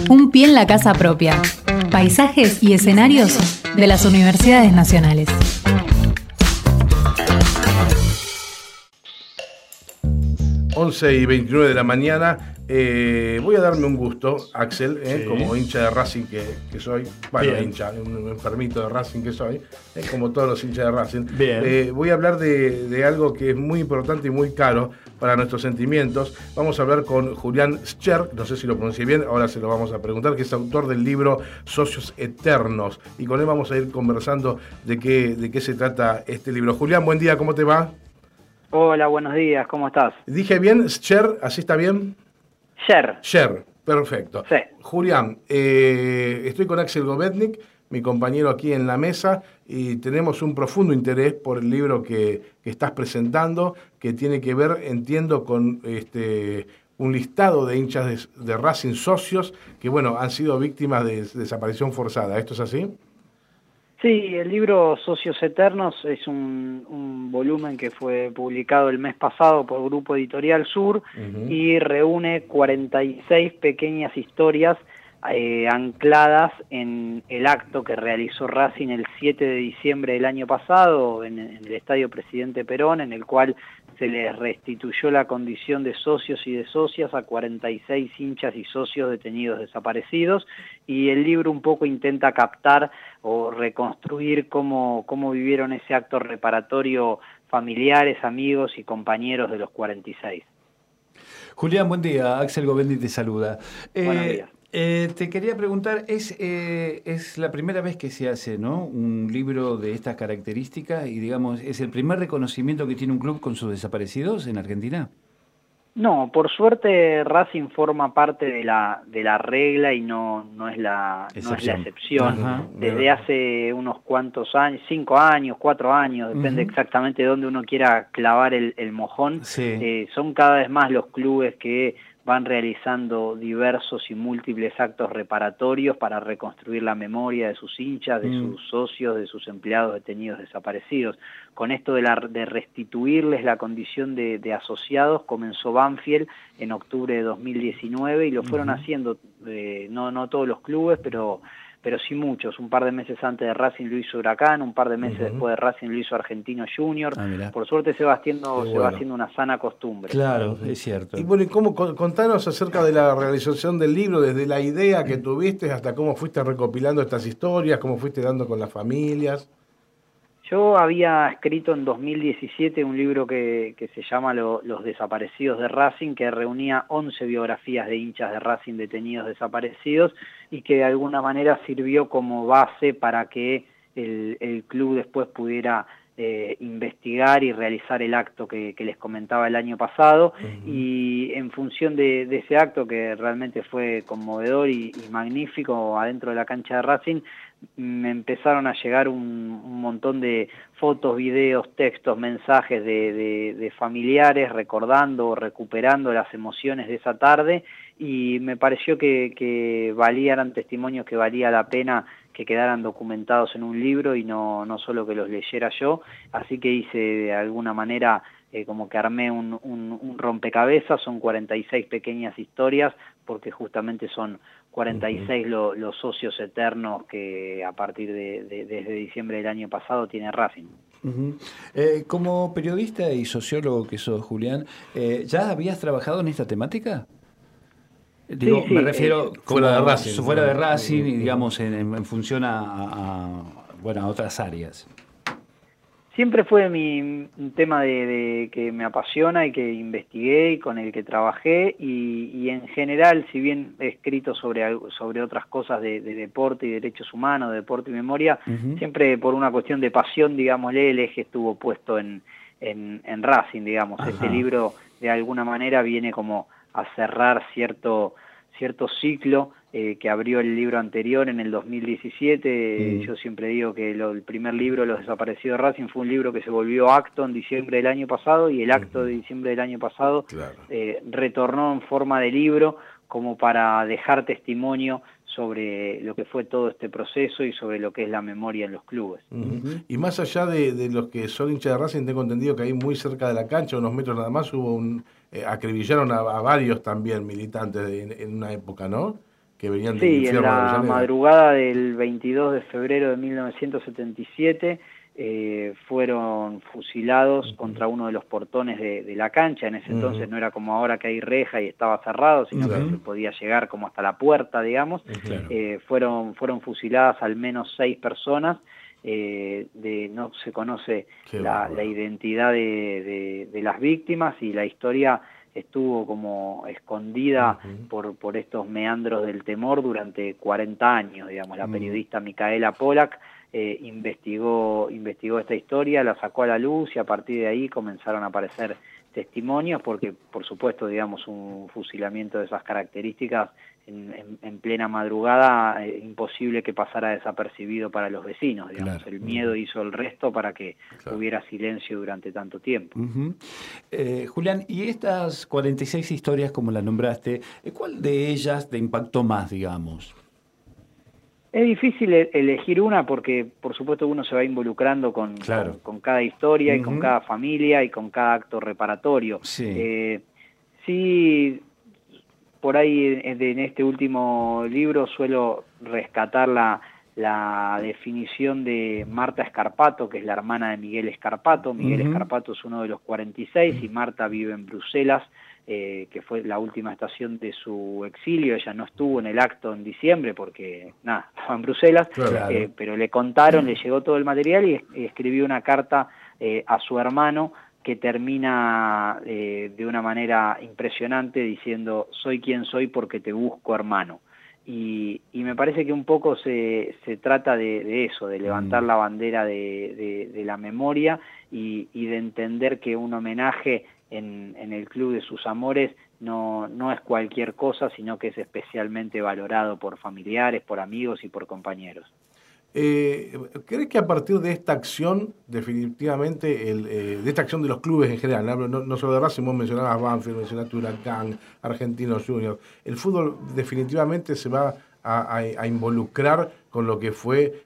Un pie en la casa propia. Paisajes y escenarios de las universidades nacionales. Once y 29 de la mañana. Voy a darme un gusto, Axel, sí, como hincha de Racing que soy. Bueno, bien. Hincha, un enfermito de Racing que soy, como todos los hinchas de Racing. Voy a hablar de algo que es muy importante y muy caro para nuestros sentimientos. Vamos a hablar con Julián Scher, no sé si lo pronuncié bien, ahora se lo vamos a preguntar, que es autor del libro Socios Eternos. Y con él vamos a ir conversando de qué se trata este libro. Julián, buen día, ¿cómo te va? Hola, buenos días, ¿cómo estás? ¿Dije bien? ¿Scher? ¿Así está bien? Scher, perfecto. Sí. Julián, estoy con Axel Govetnik, mi compañero aquí en la mesa, y tenemos un profundo interés por el libro que estás presentando, que tiene que ver, entiendo, con un listado de hinchas de Racing socios que, bueno, han sido víctimas de desaparición forzada. ¿Esto es así? Sí, el libro Socios Eternos es un volumen que fue publicado el mes pasado por Grupo Editorial Sur y reúne 46 pequeñas historias ancladas en el acto que realizó Racing el 7 de diciembre del año pasado en el Estadio Presidente Perón, en el cual se les restituyó la condición de socios y de socias a 46 hinchas y socios detenidos desaparecidos, y el libro un poco intenta captar o reconstruir cómo vivieron ese acto reparatorio familiares, amigos y compañeros de los 46. Julián, buen día. Axel Govendi te saluda. Buenos días. Te quería preguntar, es la primera vez que se hace, ¿no?, un libro de estas características y, digamos, ¿es el primer reconocimiento que tiene un club con sus desaparecidos en Argentina? No, por suerte Racing forma parte de la regla y no es la excepción. Ajá. Desde hace unos cuantos años, 5 años, 4 años, depende exactamente de dónde uno quiera clavar el mojón. Sí. Son cada vez más los clubes que van realizando diversos y múltiples actos reparatorios para reconstruir la memoria de sus hinchas, de sus socios, de sus empleados detenidos desaparecidos. Con esto de restituirles la condición de asociados, comenzó Banfield en octubre de 2019 y lo fueron haciendo, no todos los clubes, pero sí muchos. Un par de meses antes de Racing lo hizo Huracán, un par de meses después de Racing lo hizo Argentino Junior. Por suerte se va haciendo una sana costumbre. Claro, es cierto. Y bueno, contanos acerca de la realización del libro, desde la idea que tuviste hasta cómo fuiste recopilando estas historias, cómo fuiste dando con las familias. Yo había escrito en 2017 un libro que se llama Los desaparecidos de Racing, que reunía 11 biografías de hinchas de Racing detenidos desaparecidos y que de alguna manera sirvió como base para que el club después pudiera investigar y realizar el acto que les comentaba el año pasado. Y en función de ese acto, que realmente fue conmovedor y magnífico adentro de la cancha de Racing, me empezaron a llegar un montón de fotos, videos, textos, mensajes de familiares recordando o recuperando las emociones de esa tarde, y me pareció que eran testimonios que valía la pena que quedaran documentados en un libro y no solo que los leyera yo. Así que hice de alguna manera como que armé un rompecabezas. Son 46 pequeñas historias porque justamente son 46 los socios eternos que a partir desde diciembre del año pasado tiene Racing. Como periodista y sociólogo que sos, Julián, ¿ya habías trabajado en esta temática? Digo, sí, me refiero fuera de Racing. Fuera de Racing y, digamos, en función a otras áreas. Siempre fue un tema de que me apasiona y que investigué y con el que trabajé, y en general, si bien he escrito sobre otras cosas de deporte y derechos humanos, de deporte y memoria, siempre por una cuestión de pasión, digámosle, el eje estuvo puesto en Racing, digamos. Este libro de alguna manera viene como a cerrar cierto ciclo que abrió el libro anterior en el 2017. Yo siempre digo que el primer libro, Los desaparecidos de Racing, fue un libro que se volvió acto en diciembre del año pasado, y el acto de diciembre del año pasado retornó en forma de libro como para dejar testimonio sobre lo que fue todo este proceso y sobre lo que es la memoria en los clubes. Y más allá de los que son hinchas de Racing, tengo entendido que ahí muy cerca de la cancha, unos metros nada más, acribillaron a varios también militantes en una época, ¿no? que venían del Sí, infierno en de la Avellaneda. madrugada del 22 de febrero de 1977 fueron fusilados contra uno de los portones de la cancha. En ese entonces no era como ahora que hay reja y estaba cerrado, sino que se podía llegar como hasta la puerta, digamos. Claro. Fueron fusiladas al menos 6 personas. No se conoce la identidad de las víctimas, y la historia estuvo como escondida por estos meandros del temor durante 40 años, digamos. La periodista Micaela Polak investigó esta historia, la sacó a la luz, y a partir de ahí comenzaron a aparecer testimonios, porque por supuesto, digamos, un fusilamiento de esas características en plena madrugada, imposible que pasara desapercibido para los vecinos, digamos. Claro. El miedo hizo el resto para que hubiera silencio durante tanto tiempo. Julián, y estas 46 historias, como las nombraste, ¿cuál de ellas te impactó más, digamos? Es difícil elegir una, porque por supuesto uno se va involucrando con cada historia y con cada familia y con cada acto reparatorio. Sí, por ahí en este último libro suelo rescatar la definición de Marta Escarpato, que es la hermana de Miguel Escarpato. Miguel Escarpato es uno de los 46 y Marta vive en Bruselas, que fue la última estación de su exilio. Ella no estuvo en el acto en diciembre porque, estaba en Bruselas, pero le contaron, le llegó todo el material y escribió una carta a su hermano que termina de una manera impresionante diciendo: soy quien soy porque te busco, hermano. Y me parece que un poco se trata de eso, de levantar la bandera de la memoria y de entender que un homenaje en el Club de sus Amores no es cualquier cosa, sino que es especialmente valorado por familiares, por amigos y por compañeros. ¿Crees que a partir de esta acción, definitivamente, de esta acción de los clubes en general, no solo de Racing, vos mencionabas Banfield, mencionaste Huracán, Argentinos Juniors, el fútbol definitivamente se va a involucrar con lo que fue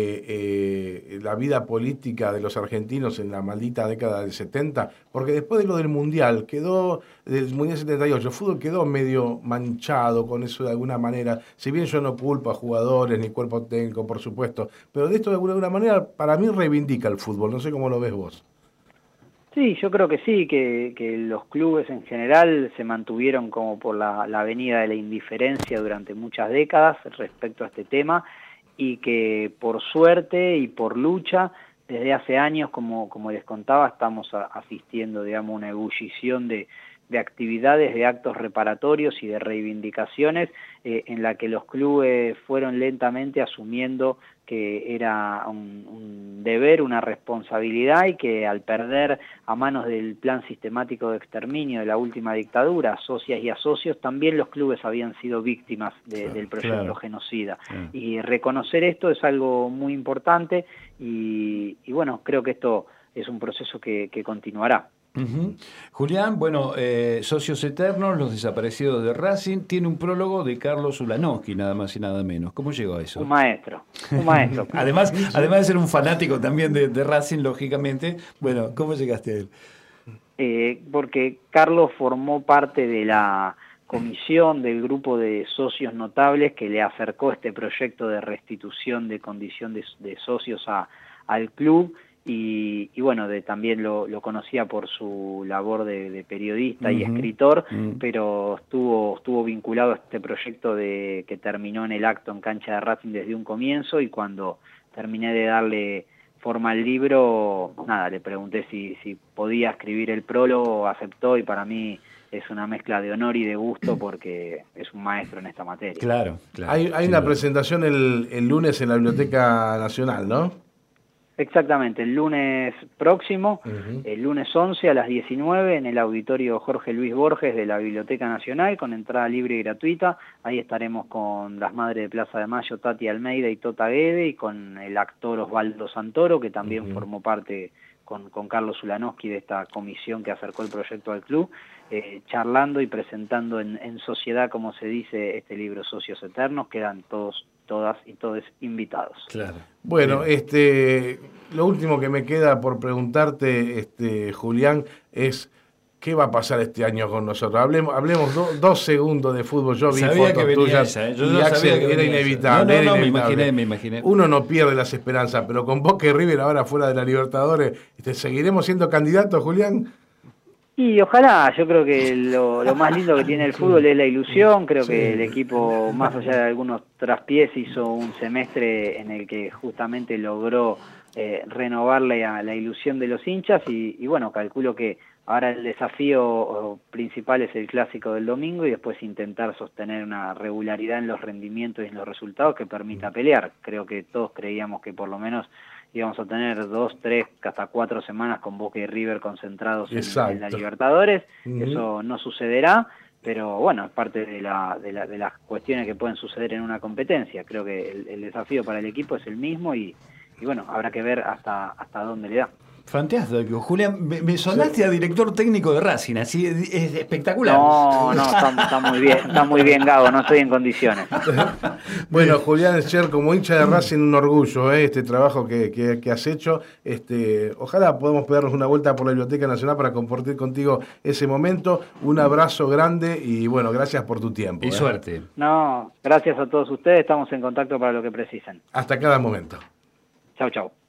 la vida política de los argentinos en la maldita década del 70? Porque después de lo del Mundial, del Mundial 78, el fútbol quedó medio manchado con eso de alguna manera. Si bien yo no culpo a jugadores ni cuerpo técnico, por supuesto, pero de esto de alguna manera para mí reivindica el fútbol. No sé cómo lo ves vos. Sí, yo creo que sí, que los clubes en general se mantuvieron como por la avenida de la indiferencia durante muchas décadas respecto a este tema, y que por suerte y por lucha, desde hace años, como les contaba, estamos asistiendo, digamos, a una ebullición de actividades, de actos reparatorios y de reivindicaciones, en la que los clubes fueron lentamente asumiendo que era un deber, una responsabilidad, y que al perder a manos del plan sistemático de exterminio de la última dictadura a socias y a socios, también los clubes habían sido víctimas del proyecto genocida. Y reconocer esto es algo muy importante, y bueno, creo que esto es un proceso que continuará. Julián, bueno, Socios Eternos, los desaparecidos de Racing, tiene un prólogo de Carlos Ulanowski, nada más y nada menos. ¿Cómo llegó a eso? Un maestro. además de ser un fanático también de Racing, lógicamente. Bueno, ¿cómo llegaste a él? Porque Carlos formó parte de la comisión del grupo de socios notables que le acercó este proyecto de restitución de condición de socios al club. Y bueno, también lo conocía por su labor de periodista y escritor, pero estuvo vinculado a este proyecto que terminó en el acto en cancha de Racing desde un comienzo, y cuando terminé de darle forma al libro, le pregunté si podía escribir el prólogo, aceptó, y para mí es una mezcla de honor y de gusto porque es un maestro en esta materia. Claro. Hay una presentación el lunes en la Biblioteca Nacional, ¿no? Exactamente, el lunes próximo, el lunes 11 a las 19, en el auditorio Jorge Luis Borges de la Biblioteca Nacional, con entrada libre y gratuita. Ahí estaremos con las madres de Plaza de Mayo, Tati Almeida y Tota Guede, y con el actor Osvaldo Santoro, que también formó parte con Carlos Ulanowski de esta comisión que acercó el proyecto al club, charlando y presentando en sociedad, como se dice, este libro Socios Eternos. Quedan todas y todos invitados. Claro. Bueno, lo último que me queda por preguntarte, Julián, es ¿qué va a pasar este año con nosotros? Hablemos 2 segundos de fútbol. Yo vi fotos tuyas y Axel, era inevitable. No, me imaginé. Uno no pierde las esperanzas, pero con Boca y River ahora fuera de la Libertadores, ¿seguiremos siendo candidatos, Julián? Y ojalá, yo creo que lo más lindo que tiene el fútbol es la ilusión. Creo que el equipo, más allá de algunos traspiés, hizo un semestre en el que justamente logró renovar la ilusión de los hinchas y bueno, calculo que ahora el desafío principal es el clásico del domingo y después intentar sostener una regularidad en los rendimientos y en los resultados que permita pelear. Creo que todos creíamos que por lo menos íbamos a tener 2, 3, hasta 4 semanas con Boca y River concentrados en la Libertadores. Eso no sucederá, pero bueno, es parte de las cuestiones que pueden suceder en una competencia. Creo que el desafío para el equipo es el mismo y bueno, habrá que ver hasta dónde le da. Fantástico, Julián, me sonaste a director técnico de Racing, así es espectacular. No, está muy bien, Gabo, no estoy en condiciones. Bueno, Julián Scher, como hincha de Racing, un orgullo, este trabajo que has hecho. Ojalá podamos pegarnos una vuelta por la Biblioteca Nacional para compartir contigo ese momento. Un abrazo grande y bueno, gracias por tu tiempo. Y suerte. No, gracias a todos ustedes, estamos en contacto para lo que precisen. Hasta cada momento. Chau, chau.